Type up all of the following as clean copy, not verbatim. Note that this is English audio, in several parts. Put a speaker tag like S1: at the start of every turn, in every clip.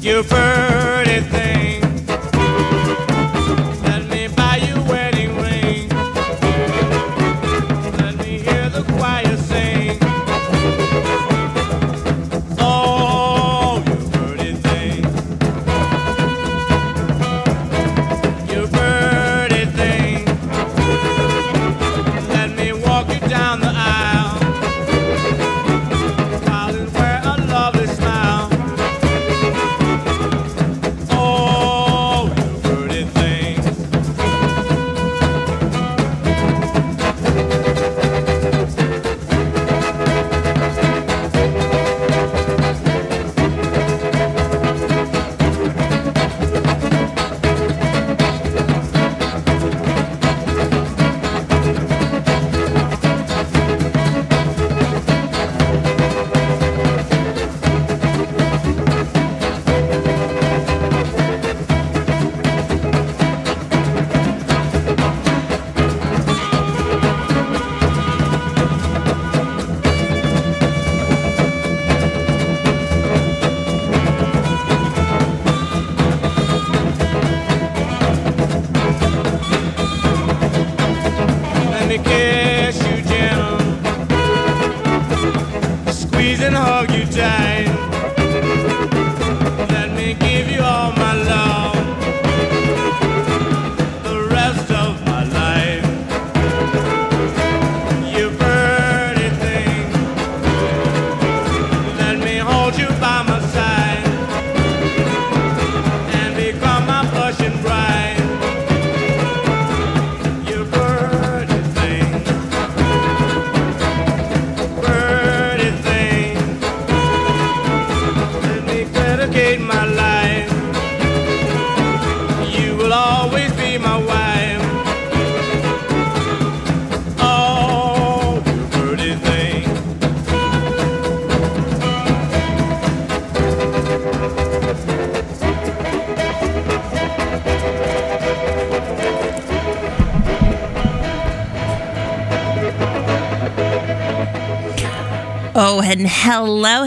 S1: You pretty thing. Let me buy you a wedding ring. Let me hear the choir sing. Oh, you pretty thing. You pretty thing. Let me walk you down the aisle. While you wear a lovely smile. Oh, you pretty thing. Let me kiss you gentle, squeeze and hug you tight. Let me give you all my love, the rest of my life. You pretty thing. Let me hold you by my side and become my blushing bride. You pretty thing. Pretty thing. Let me dedicate my life. You will always be my wife. Oh, you pretty thing.
S2: Oh, and hello.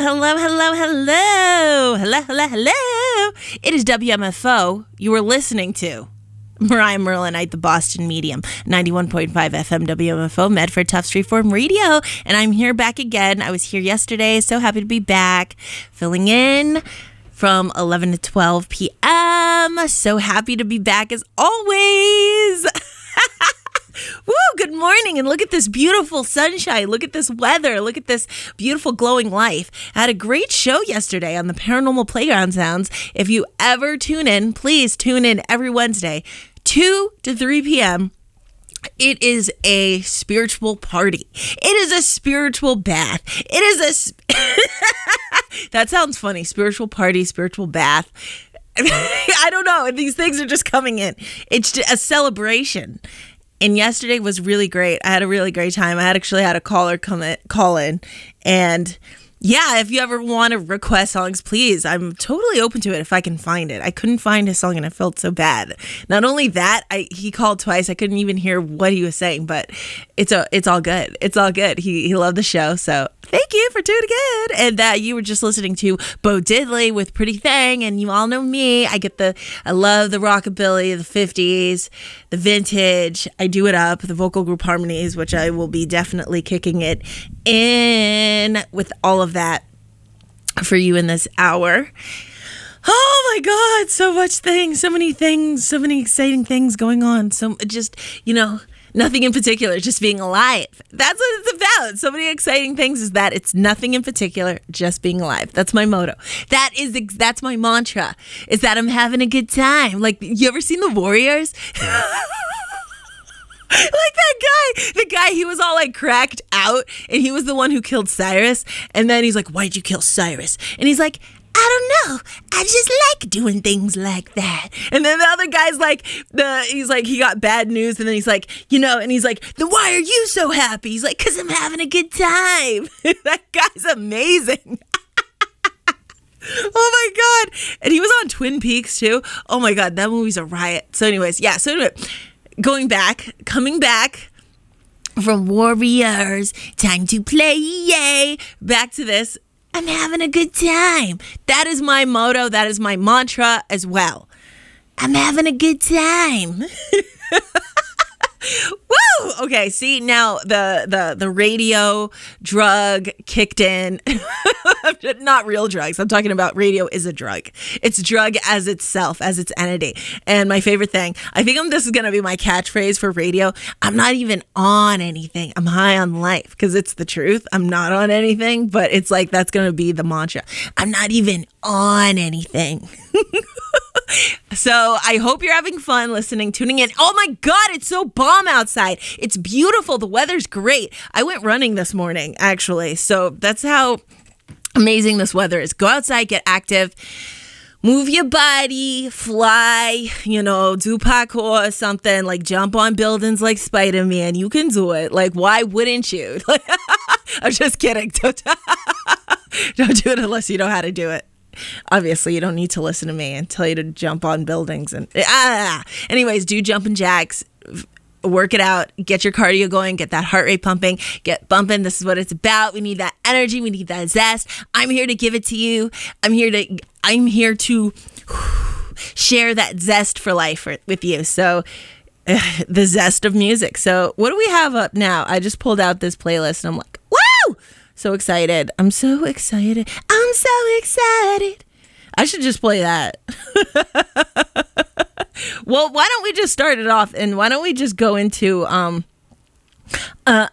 S2: It is WMFO. You are listening to Mariah Merlinite, the Boston Medium, 91.5 FM WMFO, Medford Tufts Freeform Radio. And I'm here back again. I was here yesterday. So happy to be back, filling in from 11 to 12 p.m. So happy to be back as always. Woo, good morning, and look at this beautiful sunshine. Look at this weather. Look at this beautiful glowing life. I had a great show yesterday on the Paranormal Playground Sounds. If you ever tune in, please tune in every Wednesday, 2 to 3 p.m. It is a spiritual party. It is a spiritual bath. It is a... That sounds funny. Spiritual party, spiritual bath. I don't know. These things are just coming in. It's a celebration. And yesterday was really great. I had a really great time. I actually had a caller call in. And yeah, if you ever want to request songs, please. I'm totally open to it if I can find it. I couldn't find his song and I felt so bad. Not only that, he called twice. I couldn't even hear what he was saying, but it's all good. It's all good. He loved the show. So thank you for tuning in. And that you were just listening to Bo Diddley with Pretty Thing. And you all know me. I love the rockabilly, the 50s, the vintage. I do it up, the vocal group harmonies, which I will be definitely kicking it in with all of that for you in this hour. Oh my God, so much things, so many exciting things going on. So just, nothing in particular, just being alive. That's what it's about. So many exciting things is that it's nothing in particular, just being alive. That's my motto. That's my mantra, is that I'm having a good time. Like, you ever seen The Warriors? Like the guy, he was all like cracked out, and he was the one who killed Cyrus. And then he's like, why'd you kill Cyrus? And he's like, I don't know. I just like doing things like that. And then the other guy's like, he's like, he got bad news. And then he's like, and he's like, then why are you so happy? He's like, because I'm having a good time. That guy's amazing. Oh my God. And he was on Twin Peaks too. Oh my God, that movie's a riot. So anyways, coming back from Warriors, time to play, yay. Back to this. I'm having a good time. That is my motto. That is my mantra as well. I'm having a good time. Woo! Okay, see, now the radio drug kicked in. Not real drugs. I'm talking about radio is a drug. It's a drug as itself, as its entity. And my favorite thing, I think this is going to be my catchphrase for radio. I'm not even on anything. I'm high on life, because it's the truth. I'm not on anything, but it's like that's going to be the mantra. I'm not even on anything. So I hope you're having fun listening, tuning in. Oh my God, it's so bomb outside. It's beautiful. The weather's great. I went running this morning, actually. So that's how amazing this weather is. Go outside, get active, move your body, fly, do parkour or something, like jump on buildings like Spider-Man. You can do it. Like, why wouldn't you? I'm just kidding. Don't do it unless you know how to do it. Obviously, you don't need to listen to me and tell you to jump on buildings. And anyways, do jumping jacks, work it out, get your cardio going, get that heart rate pumping, get bumping. This is what it's about. We need that energy. We need that zest. I'm here to give it to you. I'm here to share that zest for life with you. So the zest of music. So what do we have up now? I just pulled out this playlist and I'm like, woo! So excited. I'm so excited. I'm so excited. I should just play that. Well, why don't we just start it off, and why don't we just go into I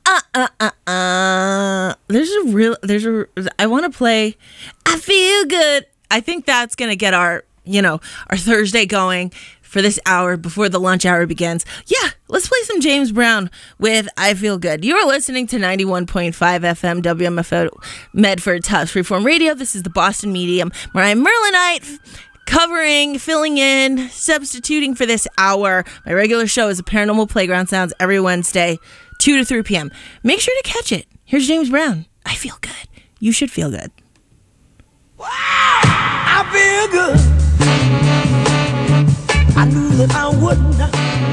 S2: want to play I Feel Good. I think that's going to get our Thursday going for this hour before the lunch hour begins. Yeah, let's play some James Brown with I Feel Good. You're listening to 91.5 FM WMFO Medford Tufts Freeform Radio. This is the Boston Medium, where I'm Merlinite, covering, filling in, substituting for this hour. My regular show is a Paranormal Playground Sounds every Wednesday, 2 to 3 p.m. Make sure to catch it. Here's James Brown. I feel good. You should feel good.
S3: Wow! I feel good. I knew that I wouldn't.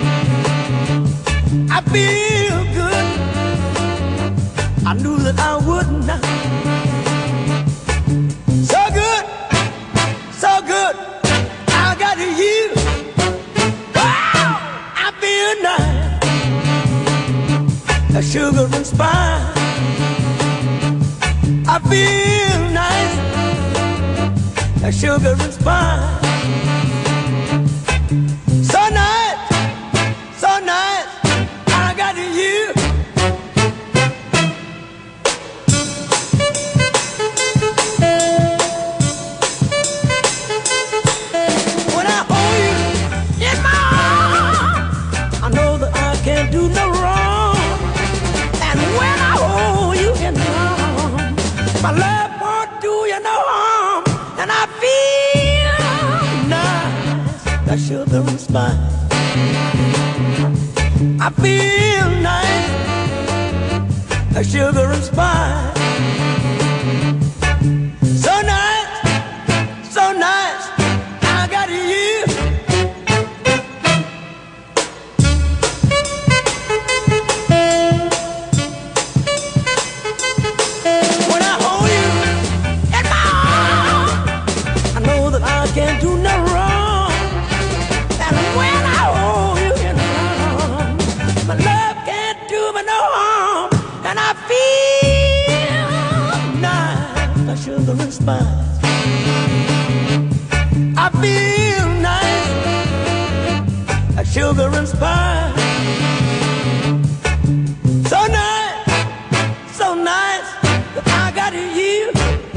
S3: I feel good. I knew that I wouldn't. So good, so good. I got you. Wow, I feel nice. A sugar and spice. I feel nice. A sugar and spice. So nice, so nice, I got you. When I hold you in my arms, I know that I can't do no wrong. And when I hold you in my arms, my love won't do you no harm. And I feel nice, that sugar and spice. I feel nice, like sugar and spice. So nice, so nice, I got you. When I hold you in my arms, I know that I can't do no wrong. And when I hold you in my arms, my love can't do me no harm. And I feel nice, like sugar and spice. I feel nice, like sugar and spice. So nice, so nice, that I got you.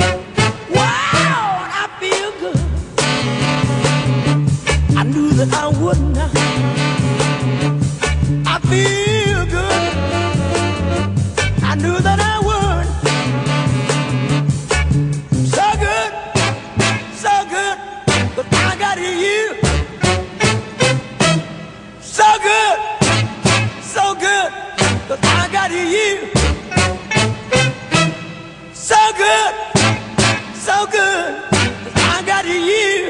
S3: Wow, I feel good. I knew that I wouldn't. I feel good. I knew that I would. So good, but I got you. So good, but I got you. So good, but I got you.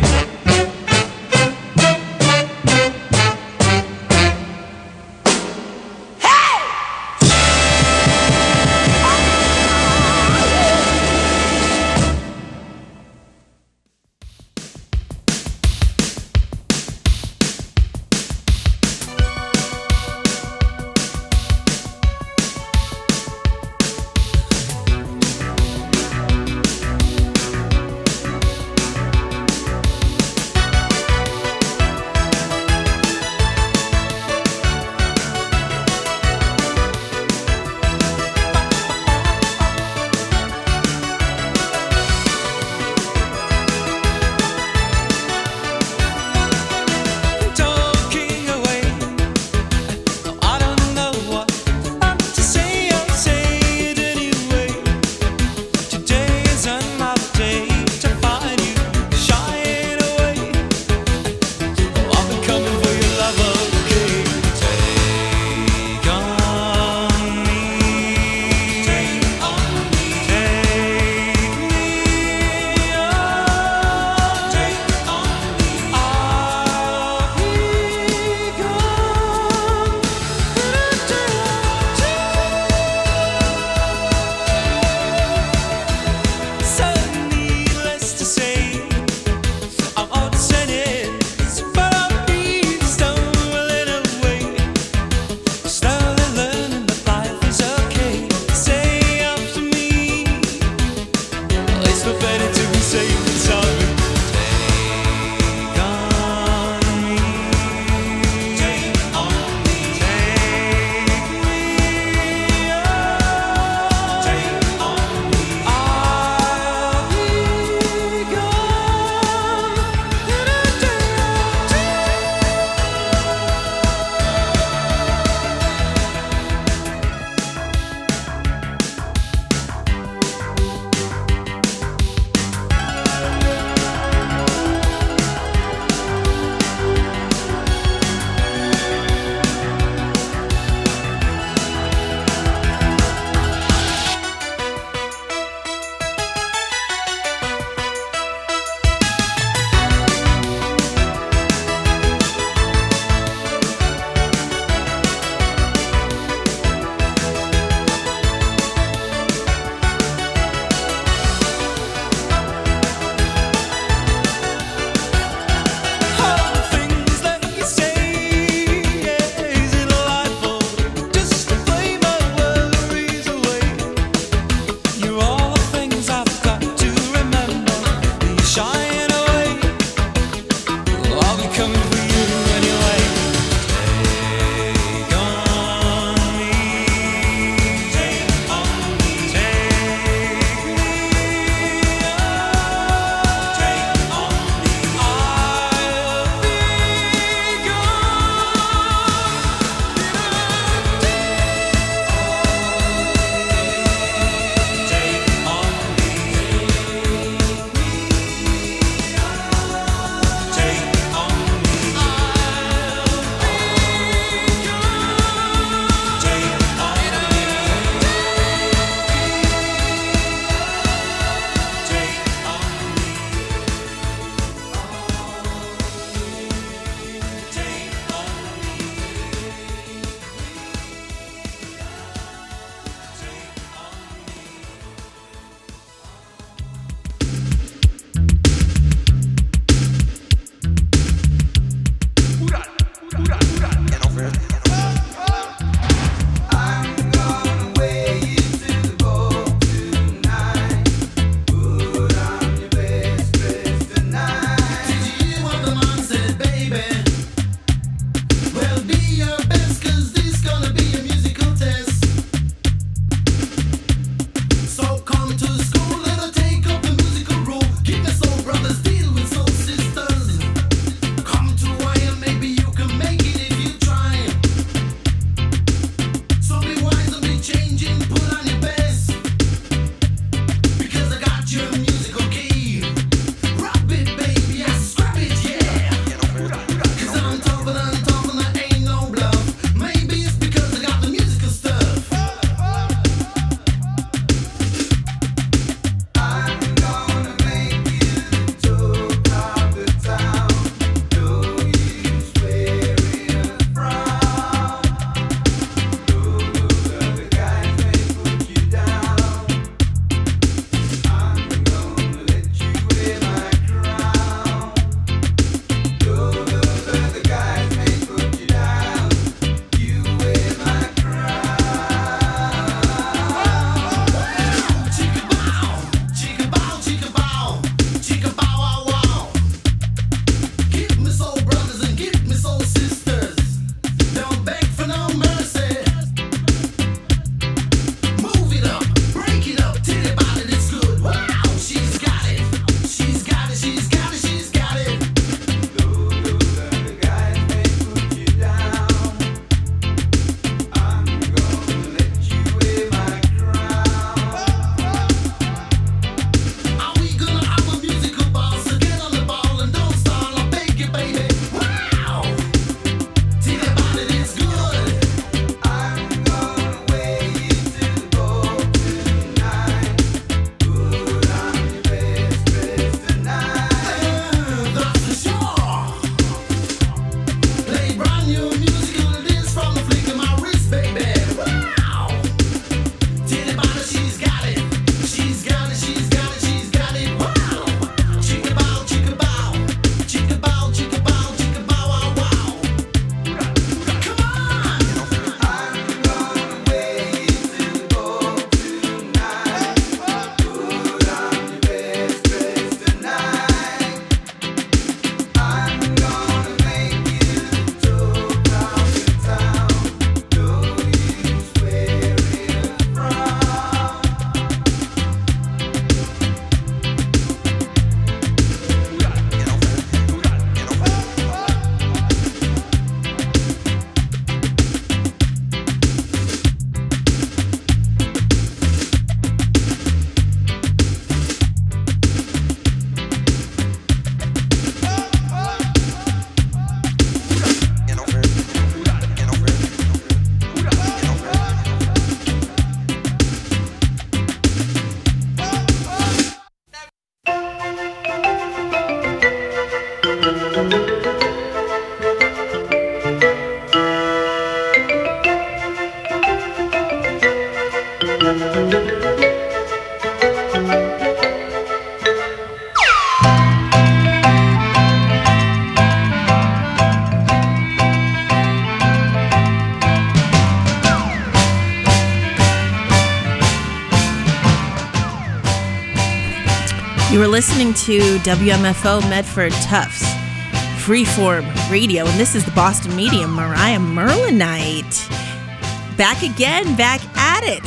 S2: You were listening to WMFO Medford Tufts Freeform Radio, and this is the Boston Medium, Mariah Merlinite. Back again, back at it.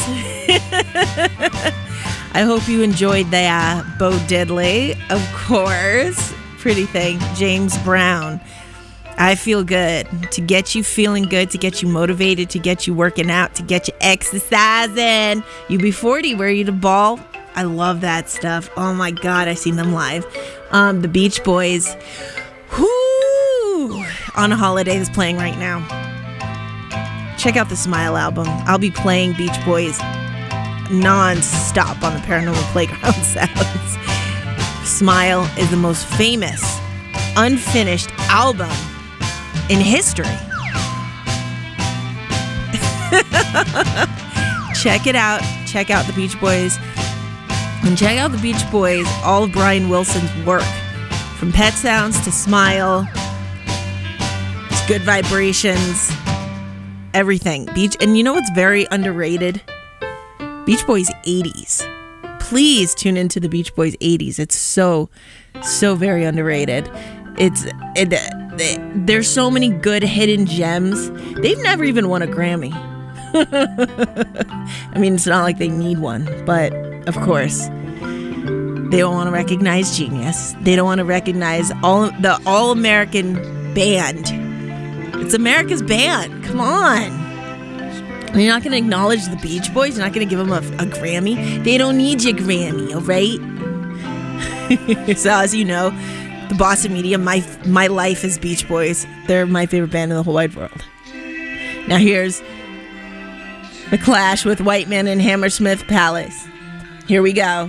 S2: I hope you enjoyed the Bo Diddley, of course. Pretty thing, James Brown. I Feel Good, to get you feeling good, to get you motivated, to get you working out, to get you exercising. UB40, where you to ball? I love that stuff. Oh my God, I seen them live. The Beach Boys, whoo, on a Holiday is playing right now. Check out the Smile album. I'll be playing Beach Boys non-stop on the Paranormal Playground Sounds. Smile is the most famous, unfinished album in history. Check it out. Check out the Beach Boys. And check out the Beach Boys, all of Brian Wilson's work. From Pet Sounds to Smile, to Good Vibrations, everything. And you know what's very underrated? Beach Boys 80s. Please tune into the Beach Boys 80s. It's so very underrated. There's so many good hidden gems. They've never even won a Grammy. I mean, it's not like they need one, but of course, they don't want to recognize genius. They don't want to recognize the all-American band. It's America's band. Come on. You're not going to acknowledge the Beach Boys? You're not going to give them a Grammy? They don't need your Grammy, all right? So as you know, the Boston Medium, my life is Beach Boys. They're my favorite band in the whole wide world. Now here's The Clash with White Man and Hammersmith Palace. Here we go.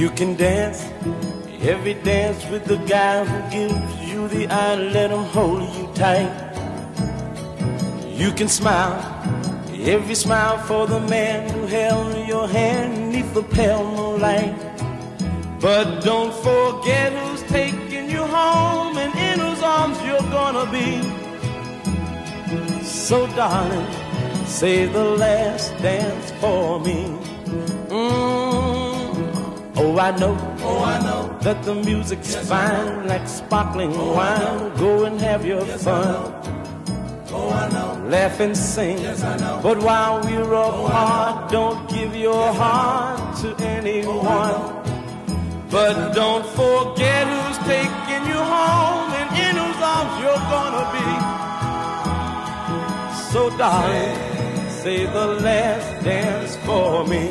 S3: You can dance, every dance with the guy who gives you the eye, let him hold you tight. You can smile, every smile for the man who held your hand neath the pale moonlight. But don't forget who's taking you home and in whose arms you're gonna be. So darling, say the last dance for me. Oh, I know that the music's fine, like sparkling wine. Go and have your fun. Laugh and sing. But while we're apart, don't give your heart to anyone. But don't forget who's taking you home and in whose arms you're gonna be. So darling, say the last dance for me.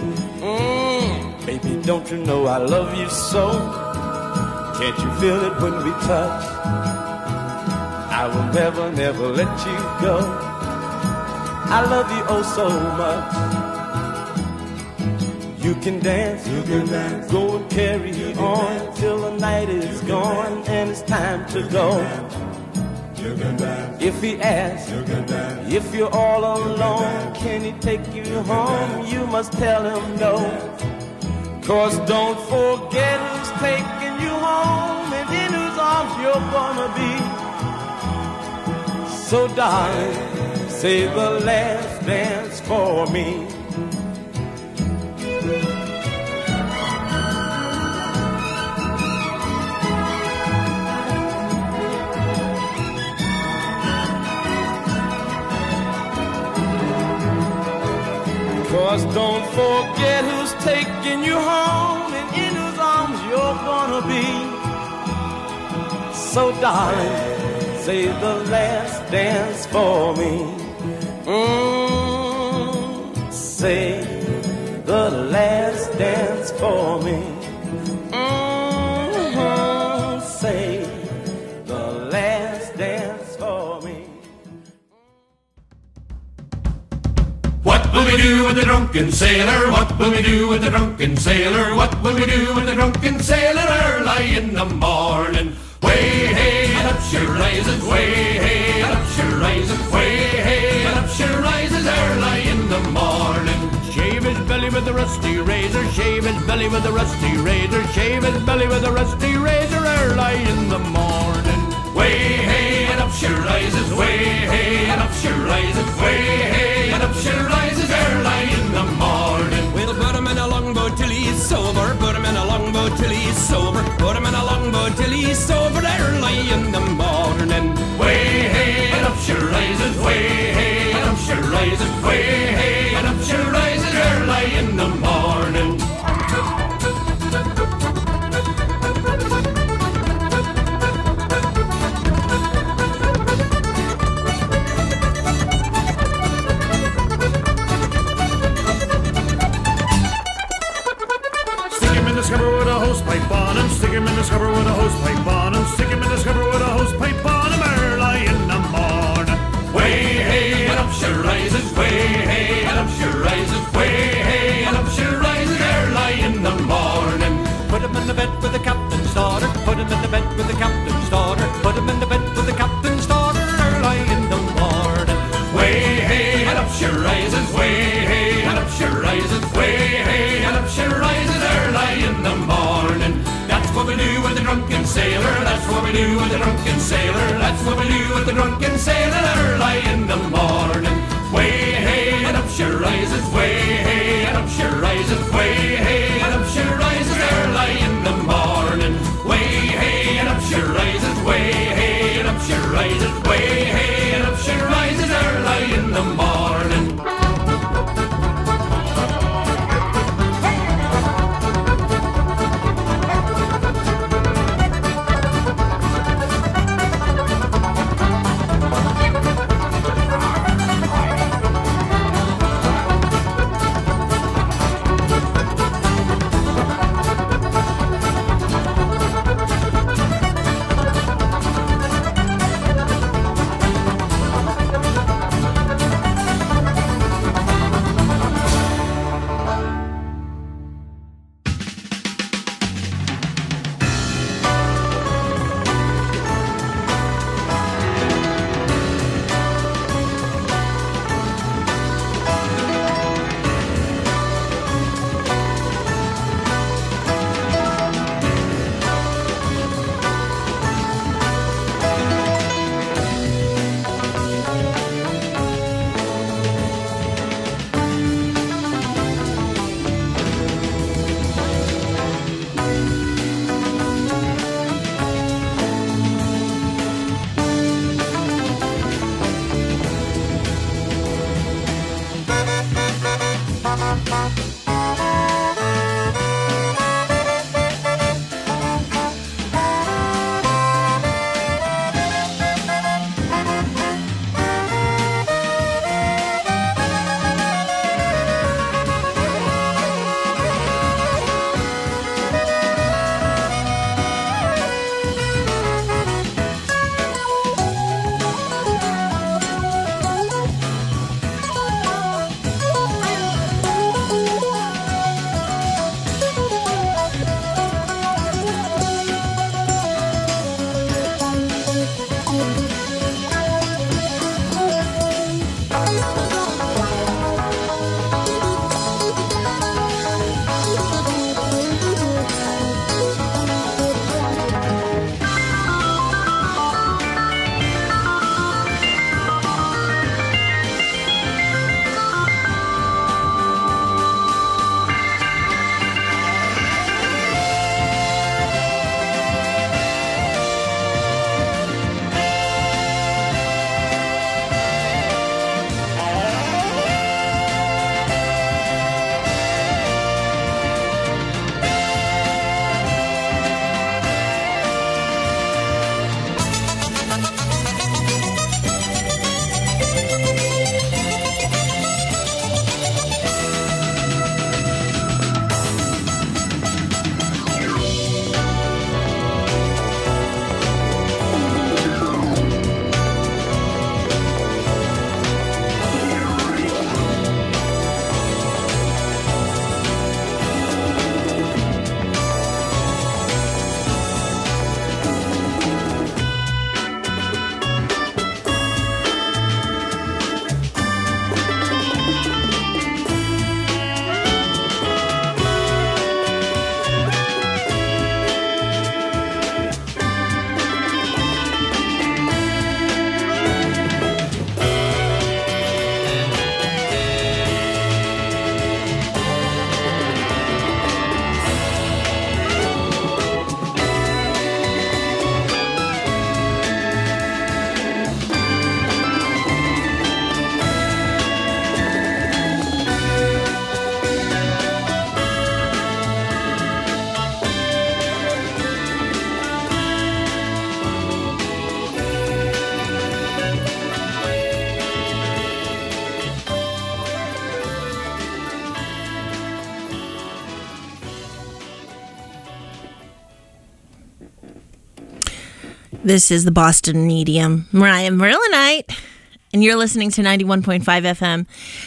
S3: Baby, don't you know I love you so? Can't you feel it when we touch? I will never, never let you go. I love you oh so much. You can dance, go and carry on till the night is gone and it's time to go. If he asks, if you're all alone, can he take you home? You must tell him no. 'Cause don't forget who's taking you home and in whose arms you're gonna be. So darling, say the last dance for me. Cause don't forget who's taking you home and in whose arms you're gonna be. So darling, say the last dance for me. Say the last dance for me. Say the last dance for me.
S4: What will we do with the drunken sailor? What will we do with the drunken sailor? What will we do with the drunken sailor early in the morning? Way hey and up she rises, way hey and up she rises, way hey and up she rises early in the morning.
S1: Shave his belly with a rusty razor, shave his belly with a rusty razor, shave his belly with a rusty razor early in the morning.
S4: Way hey and up she rises, way hey and up she rises, way hey and up she rises early in the morning.
S5: We'll put him in a longboat till he's sober, put him in a longboat till he's sober, put him in a longboat till he's sober early in the morning.
S4: Way hey and up she rises, way hey and up she rises, way hey and up she rises early in the morning.
S6: Pipe on him, stick him in the scupper with a hose pipe on him, stick him in the scupper with a hose pipe on him early in the morning.
S4: Way hey and up she rises, way hey and up she rises, way hey and up she rises early in the morning.
S5: Put him in the bed with the captain's daughter, put him in the bed with the captain's daughter, put him in the bed with the captain's daughter early in the morning.
S4: Way hey and up she rises, way hey and up she rises, way hey and up she rises early in the morning. That's what we do with the drunken sailor, that's what we do with the drunken sailor, that's what we do with the drunken sailor early in the morning. Way hey and up she rises, way hey and up she rises, way hey and up she rises early in the morning. Way hey and up she rises, way hey and up she rises, way hey and up she rises early in the morning.
S2: This is the Boston Medium, Mariah Merlinite, and you're listening to 91.5 FM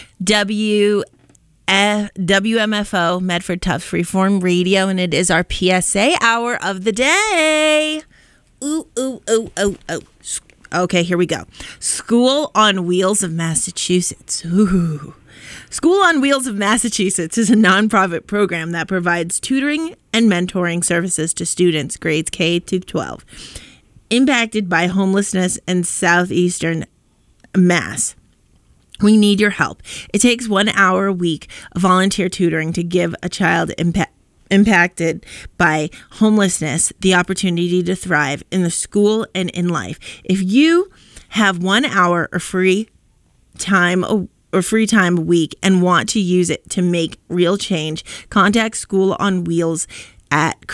S2: WMFO, Medford Tufts Freeform Radio, and it is our PSA hour of the day. Ooh, ooh, ooh, ooh, ooh. Okay, here we go. School on Wheels of Massachusetts. Ooh. School on Wheels of Massachusetts is a nonprofit program that provides tutoring and mentoring services to students grades K to 12 impacted by homelessness in southeastern Mass. We need your help. It takes 1 hour a week of volunteer tutoring to give a child impacted by homelessness the opportunity to thrive in the school and in life. If you have 1 hour or free time a week and want to use it to make real change, contact School on Wheels at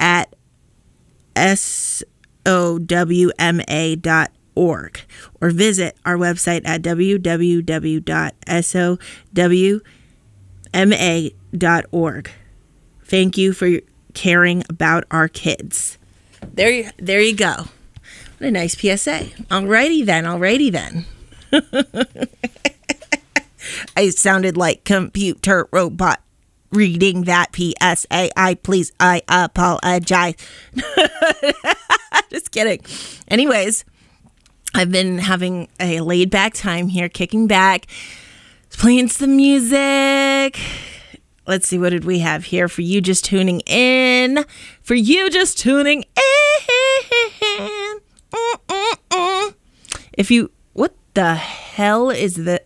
S2: chris@sowma.org or visit our website at www.sowma.org. Thank you for caring about our kids. There you go. What a nice PSA. Alrighty then. I sounded like computer robot reading that PSA. I apologize. Just kidding. Anyways, I've been having a laid back time here, kicking back, playing some music. Let's see, what did we have here for you just tuning in? What the hell is that?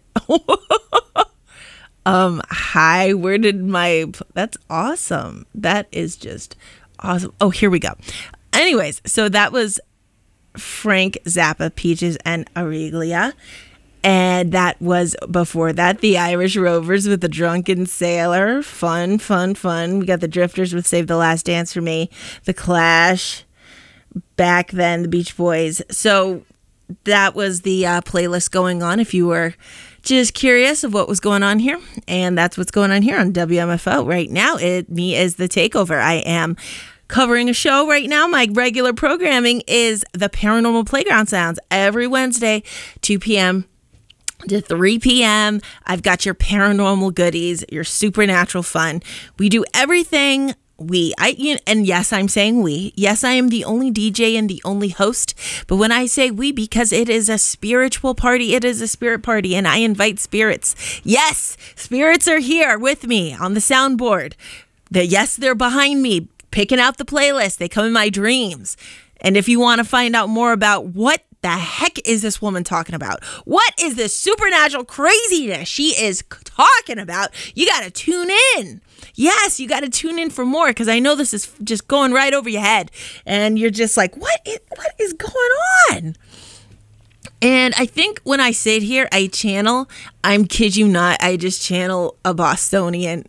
S2: Hi, that's awesome. That is just awesome. Oh, here we go. Anyways, so that was Frank Zappa, Peaches and Aurelia. And that was before that, the Irish Rovers with the Drunken Sailor. Fun, fun, fun. We got the Drifters with Save the Last Dance for Me. The Clash. Back then, the Beach Boys. So that was the playlist going on if you were just curious of what was going on here. And that's what's going on here on WMFO right now. Me is the takeover. I am covering a show right now. My regular programming is the Paranormal Playground Sounds every Wednesday, 2 p.m. to 3 p.m. I've got your paranormal goodies, your supernatural fun. We do everything. And yes, I'm saying we. Yes, I am the only DJ and the only host. But when I say we, because it is a spiritual party, it is a spirit party, and I invite spirits. Yes, spirits are here with me on the soundboard. They're behind me, picking out the playlist. They come in my dreams. And if you want to find out more about what the heck is this woman talking about, what is this supernatural craziness she is talking about, you got to tune in. Yes, you got to tune in for more, because I know this is just going right over your head. And you're just like, what is going on? And I think when I sit here, I kid you not, I just channel a Bostonian.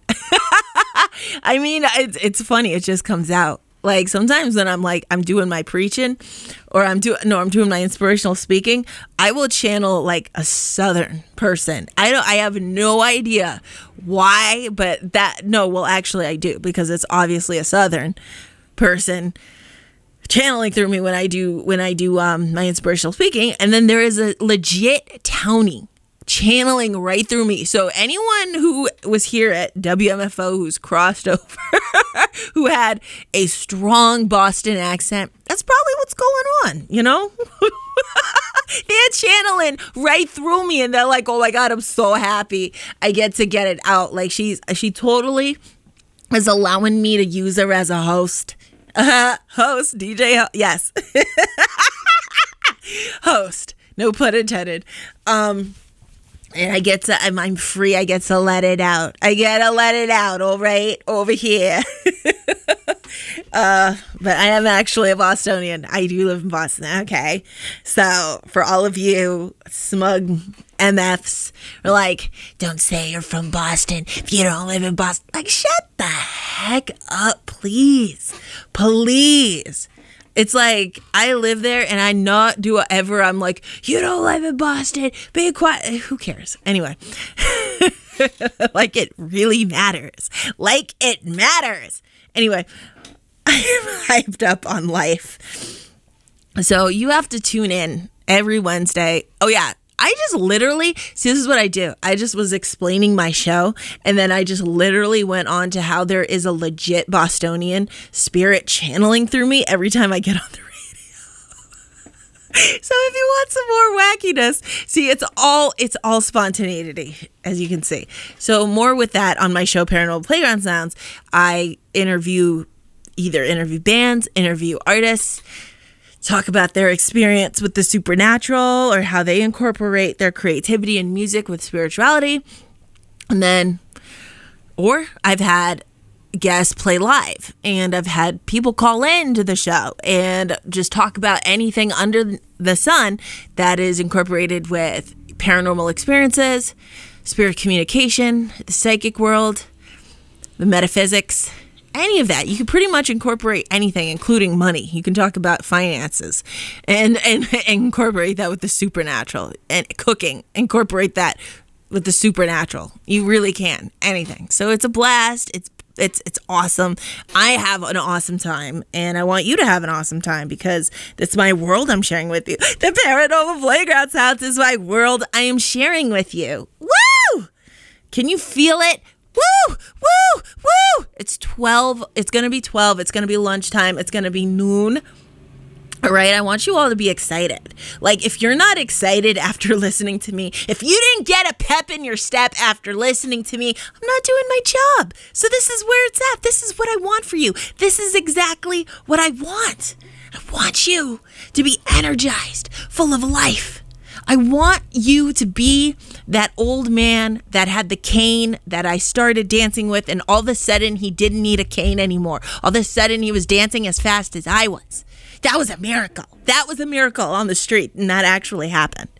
S2: I mean, it's funny. It just comes out. Like sometimes when I'm doing my preaching or I'm doing my inspirational speaking, I will channel like a Southern person. I have no idea why, but actually I do, because it's obviously a Southern person channeling through me when I do my inspirational speaking. And then there is a legit townie channeling right through me. So anyone who was here at WMFO who's crossed over, who had a strong Boston accent, that's probably what's going on, you know? They're channeling right through me, and they're like, oh my God, I'm so happy I get to get it out. Like she totally is allowing me to use her as a host. Host, DJ, yes. Host, no pun intended. And I'm free. I get to let it out. All right, over here. But I am actually a Bostonian. I do live in Boston. Okay. So for all of you smug MFs, are like, don't say you're from Boston if you don't live in Boston. Like, shut the heck up, please. Please. It's like, I live there and I not do whatever. I'm like, you don't live in Boston. Be quiet. Who cares? Anyway. Like it really matters. Like it matters. Anyway, I'm hyped up on life. So you have to tune in every Wednesday. Oh yeah. I just literally, see, this is what I do. I just was explaining my show, and then I just literally went on to how there is a legit Bostonian spirit channeling through me every time I get on the radio. So if you want some more wackiness, see, it's all spontaneity, as you can see. So more with that on my show, Paranormal Playground Sounds. I interview bands, interview artists, talk about their experience with the supernatural or how they incorporate their creativity and music with spirituality. And then, or I've had guests play live, and I've had people call in to the show and just talk about anything under the sun that is incorporated with paranormal experiences, spirit communication, the psychic world, the metaphysics. Any of that. You can pretty much incorporate anything, including money. You can talk about finances and incorporate that with the supernatural, and cooking, incorporate that with the supernatural. You really can. Anything. So it's a blast. It's awesome. I have an awesome time, and I want you to have an awesome time, because that's my world I'm sharing with you. The Paranormal Playground Sounds is my world I am sharing with you. Woo! Can you feel it? Woo! Woo! Woo! It's 12. It's going to be 12. It's going to be lunchtime. It's going to be noon. All right? I want you all to be excited. Like, if you're not excited after listening to me, if you didn't get a pep in your step after listening to me, I'm not doing my job. So this is where it's at. This is what I want for you. This is exactly what I want. I want you to be energized, full of life. I want you to be that old man that had the cane that I started dancing with, and all of a sudden he didn't need a cane anymore. All of a sudden he was dancing as fast as I was. That was a miracle. That was a miracle on the street, and that actually happened.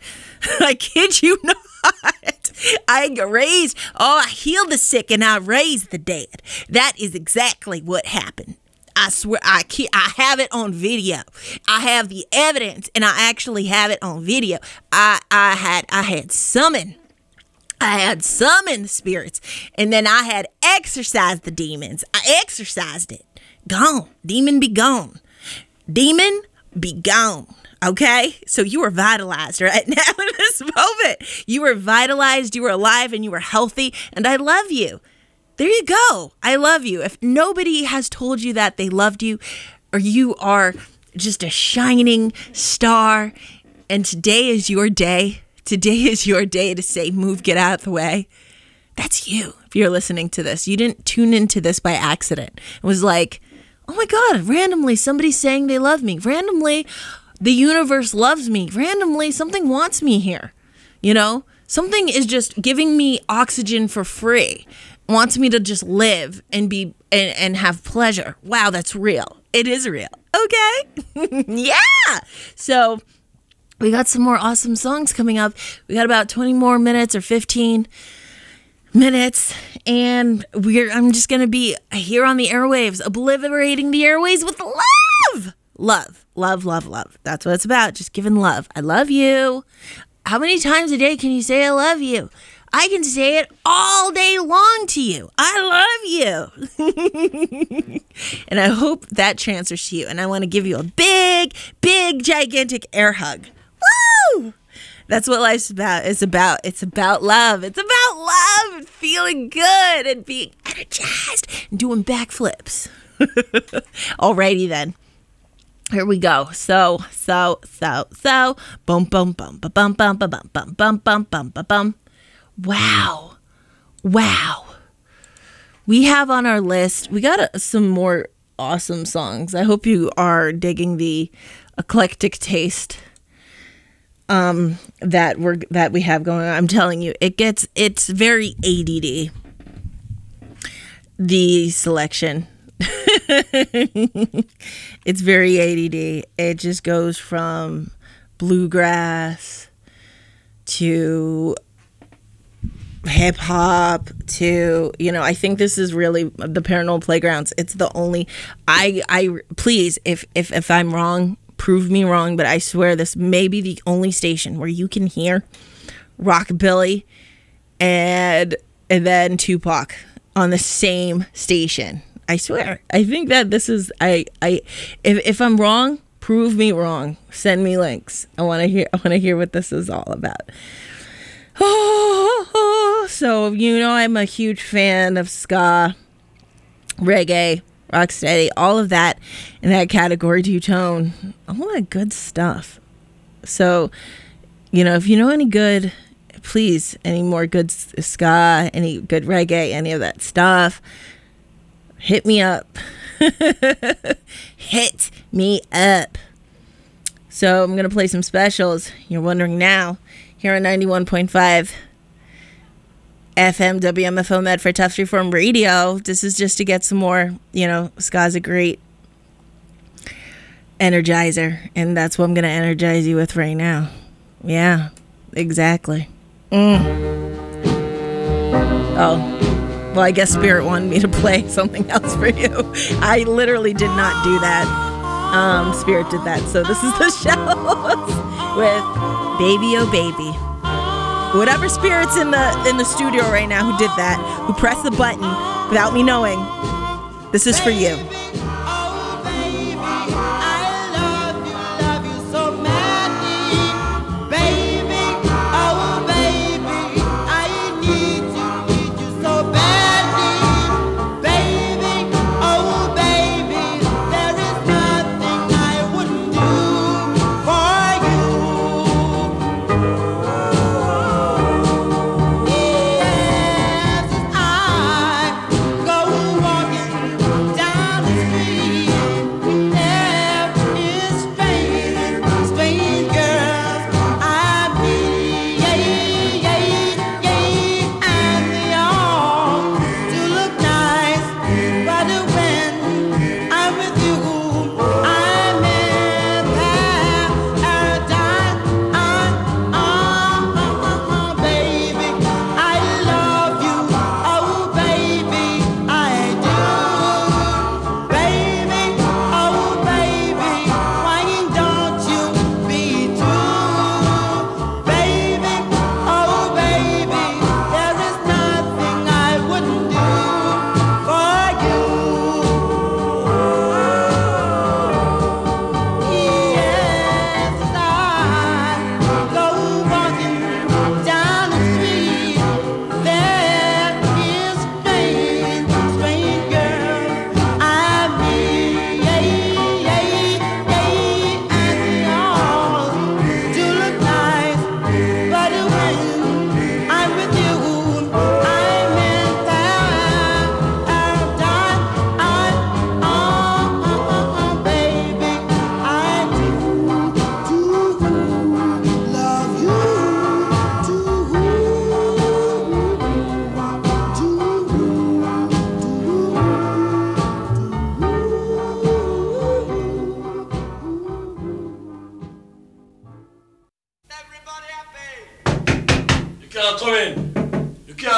S2: I kid you not. I healed the sick and I raised the dead. That is exactly what happened. I swear, I have it on video. I have the evidence, and I actually have it on video. I had summoned the spirits, and then I had exorcised the demons. I exorcised it. Gone. Demon be gone. Demon be gone. Okay? So you were vitalized right now in this moment. You were vitalized, you were alive, and you were healthy, and I love you. There you go. I love you. If nobody has told you that they loved you, or you are just a shining star, and today is your day. Today is your day to say, move, get out of the way. That's you. If you're listening to this, you didn't tune into this by accident. It was like, oh my God, randomly somebody's saying they love me. Randomly, the universe loves me. Randomly, something wants me here. You know, something is just giving me oxygen for free. Wants me to just live and be and have pleasure. Wow, that's real. It is real. Okay? Yeah. So we got some more awesome songs coming up. We got about 20 more minutes or 15 minutes. And I'm just going to be here on the airwaves, obliterating the airways with love. Love, love, love, love. That's what it's about. Just giving love. I love you. How many times a day can you say I love you? I can say it all day long to you. I love you. And I hope that transfers to you. And I want to give you a big, big, gigantic air hug. Woo! That's what life's about. It's about love. It's about love and feeling good and being energized and doing backflips. Alrighty then. Here we go. So. Bum, bum, bum, bum, bum, bum, bum, bum, bum, bum, bum, bum, bum. Wow. We have on our list, we got some more awesome songs. I hope you are digging the eclectic taste that we have going on. I'm telling you, it's very ADD, the selection. It's very ADD. It just goes from bluegrass to hip hop to, I think this is really the Paranormal Playgrounds. It's the only, I please, if I'm wrong, prove me wrong, but I swear this may be the only station where you can hear rockabilly and then Tupac on the same station. I swear. I think that this is, if I'm wrong, prove me wrong. Send me links. I want to hear what this is all about. So, I'm a huge fan of ska, reggae, rocksteady, all of that in that category, two-tone, all that good stuff. So, if you know any good, please, any more good ska, any good reggae, any of that stuff, hit me up. Hit me up. So I'm going to play some specials. You're wondering now, here on 91.5 FM WMFO Medford Tufts Reform Radio. This is just to get some more, ska's a great energizer. And that's what I'm going to energize you with right now. Yeah, exactly. Oh. Well, I guess Spirit wanted me to play something else for you. I literally did not do that. Spirit did that. So this is the Shells with Baby Oh Baby. Whatever Spirit's in the studio right now who did that, who pressed the button without me knowing, this is for you.
S3: Down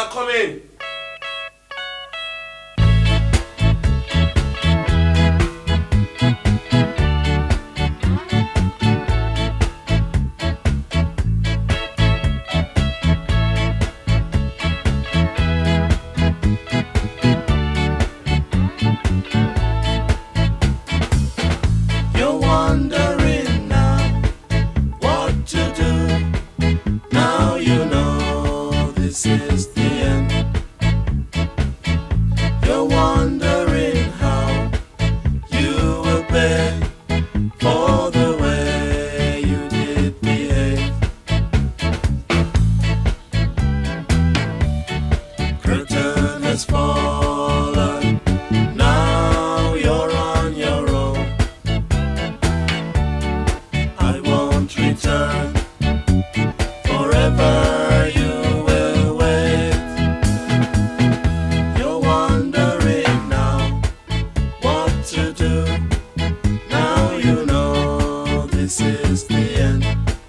S7: are coming.
S3: You're wondering now what to do. Now you know this is the end. You're wondering how you will pay for the way you did behave. Curtain has fallen. Now you're on your own. I won't return. Forever you will wait. You're wondering now what to do. Now you know this is the end.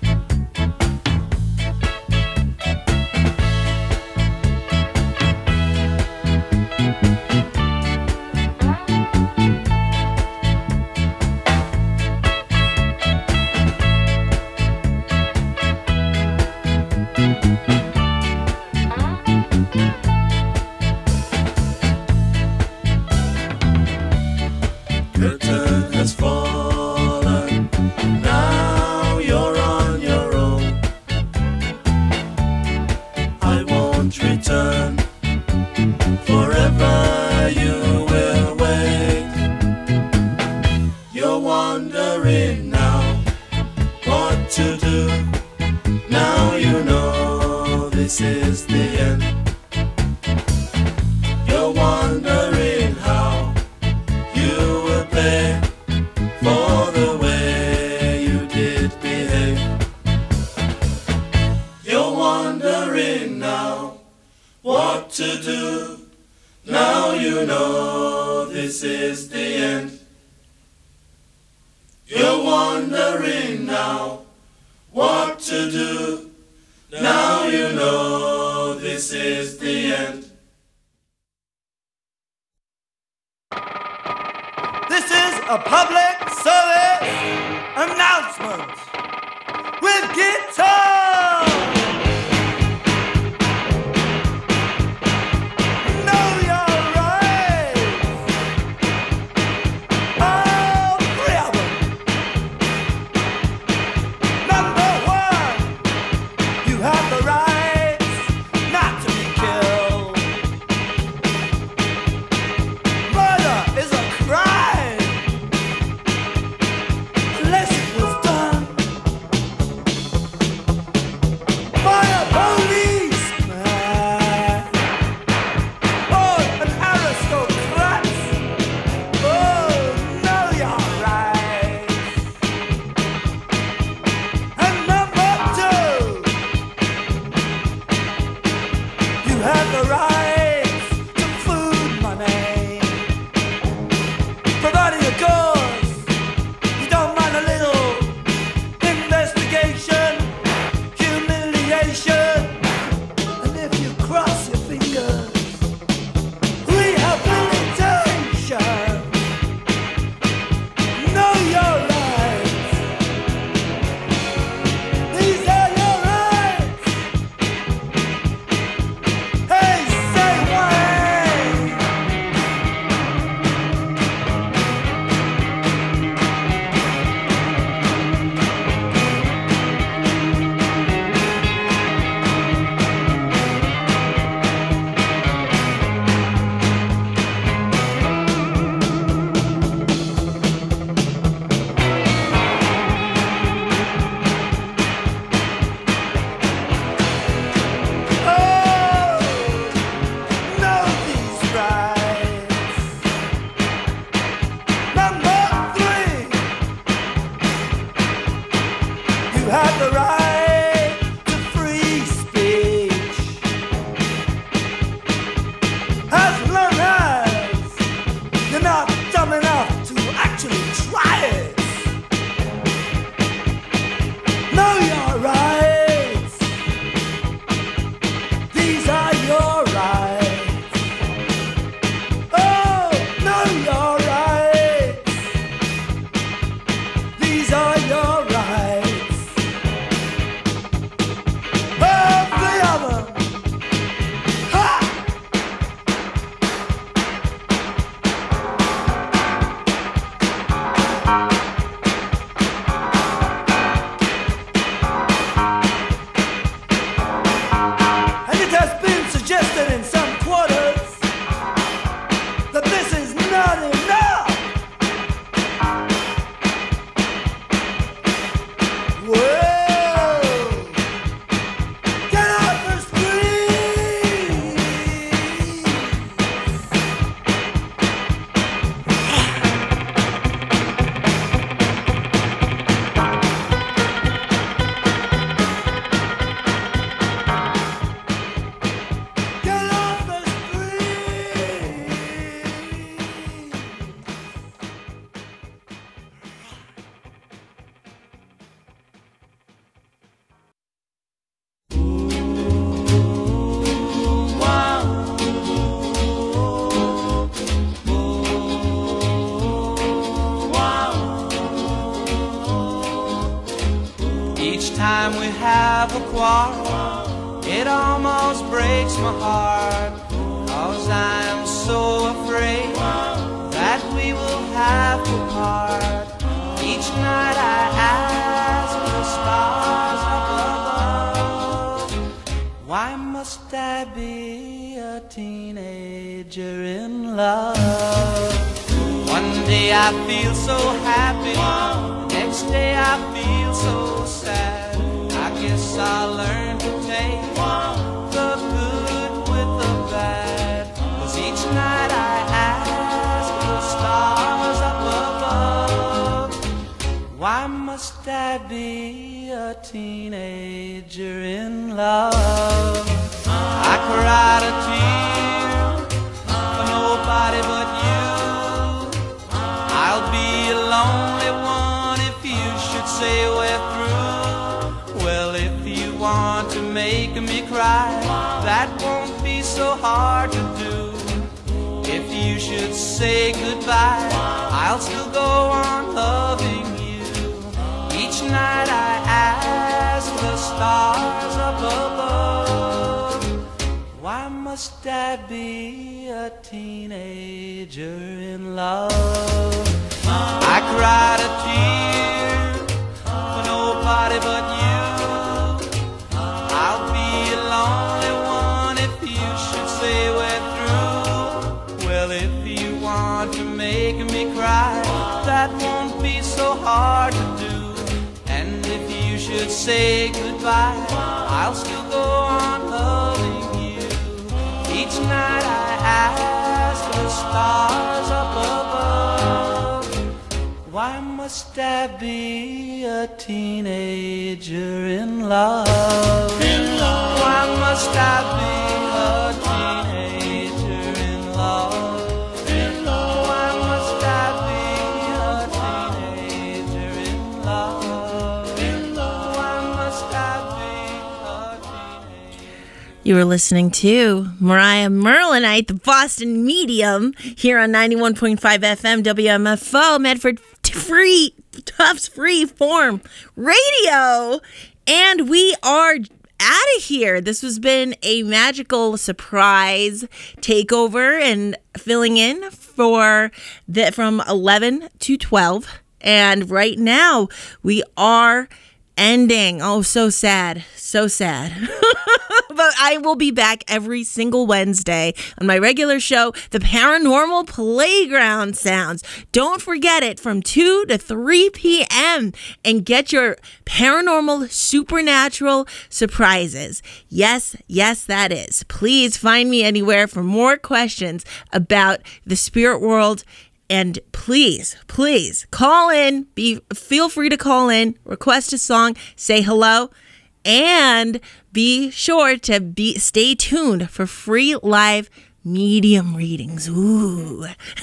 S3: Curtain has fallen. Now you're on your own. I won't return. Forever you will wait. You're wondering now what to do. Now you know this is the end. You're wondering how you will pay for the way you did behave. You're wondering now what to do. Now you know this is the end. You're wondering now what to do. Now you know this is the end.
S8: This is a public service announcement with guitar. Know your rights. All three of them. Number one, you have the rights not to be killed. Murder is a crime unless it was done have a quarrel, it almost breaks my heart, 'cause I am so afraid that we will have to part. Each night I ask the stars up above, why must I be a teenager in love? One day I feel so happy, the next day I feel so sad. I guess I'll learn to take the good with the bad, 'cause each night I ask the stars up above, why must I be a teenager in love? I cried a tear for nobody but you. I'll be a lonely one if you should say we're through. Well, if you want to make me cry, that won't be so hard to do. If you should say goodbye, I'll still go on loving you. Each night I ask the stars up above, why must I be a teenager in love? I cried a tear for nobody but you. I'll be a lonely one if you should say we're through. Well, if you want to make me cry, that won't be so hard to do. And if you should say goodbye, I'll still go on loving you. Each night I ask the stars up above, why must I be a teenager in love? Why must I be a teenager in love? Why must I be a teenager in love? Why must I be a teenager?
S2: You were listening to Mariah Merlinite, the Boston Medium, here on 91.5 FM WMFO, Medford Free, Tufts Free Form Radio. And we are out of here. This has been a magical surprise takeover and filling in for from 11 to 12. And right now we are ending. Oh, so sad. So sad. But I will be back every single Wednesday on my regular show, The Paranormal Playground Sounds. Don't forget it, from 2 to 3 p.m. and get your paranormal, supernatural surprises. Yes, yes, that is. Please find me anywhere for more questions about the spirit world. And please, please call in. Feel free to call in, request a song, say hello, and be sure to stay tuned for free live medium readings. Ooh.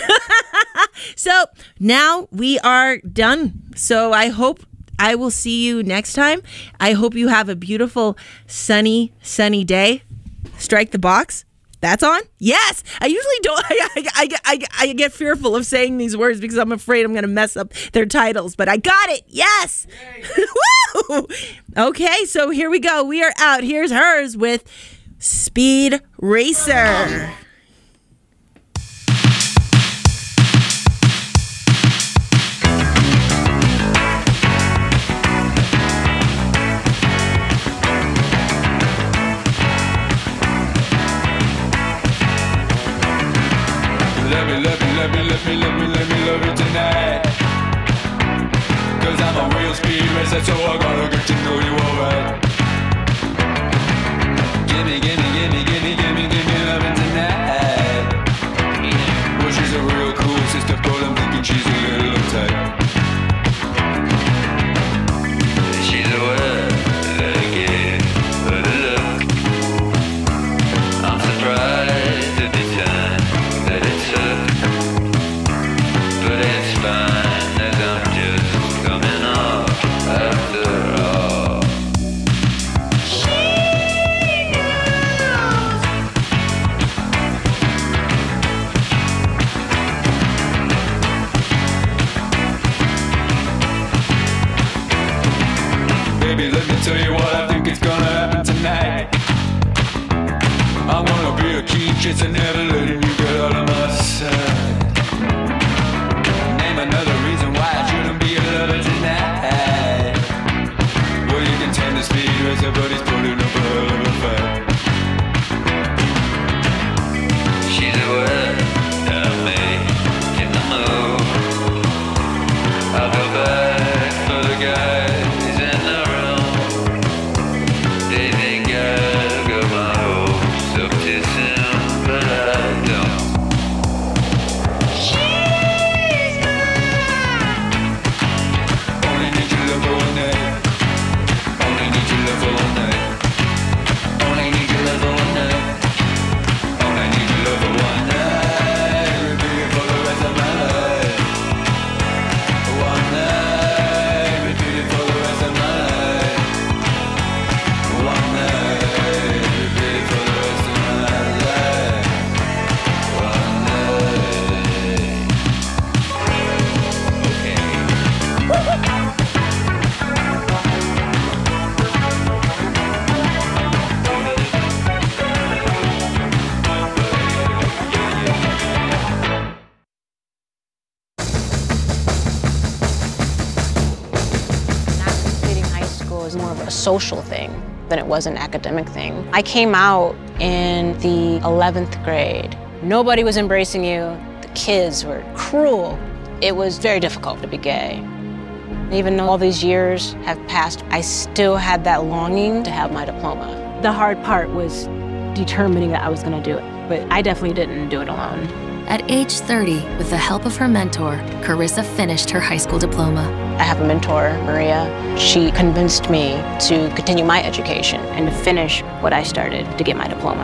S2: So now we are done. So I hope I will see you next time. I hope you have a beautiful sunny day. Strike the box. That's on? Yes. I usually don't. I get fearful of saying these words because I'm afraid I'm going to mess up their titles. But I got it. Yes. Woo! Okay, so here we go. We are out. Here's hers with Speed Racer.
S7: Let me love you tonight. 'Cause I'm a real speed racer, so I gotta get to know you alright. Give me loving tonight. Well, she's a real cool sister, but I'm thinking she's a little uptight. She's a word that I get for the look. I'm surprised at the time that it took. But it's fine, as I'm just coming off after all. Guess I never letting you get out of my sight. Name another reason why I shouldn't be a lover tonight. Well, you can tend to speed as everybody's putting up a hell of a fight. She's aware of me in the mood. I'll go back for the guys in the room. They think I've got my hopes up too soon, but I don't. Only need your love for one night. Only need your love for one night. Only need your love for one night. Only need your love for one night. Repeat it for the rest of my life. One night. Repeat it for the rest of my life. One night. Repeat it for the rest of my life. One night. Okay.
S9: Not completing high school is more of a social thing than it was an academic thing. I came out in the 11th grade. Nobody was embracing you. The kids were cruel. It was very difficult to be gay. Even though all these years have passed, I still had that longing to have my diploma. The hard part was determining that I was going to do it, but I definitely didn't do it alone.
S10: At age 30, with the help of her mentor, Carissa finished her high school diploma.
S9: I have a mentor, Maria. She convinced me to continue my education and to finish what I started to get my diploma.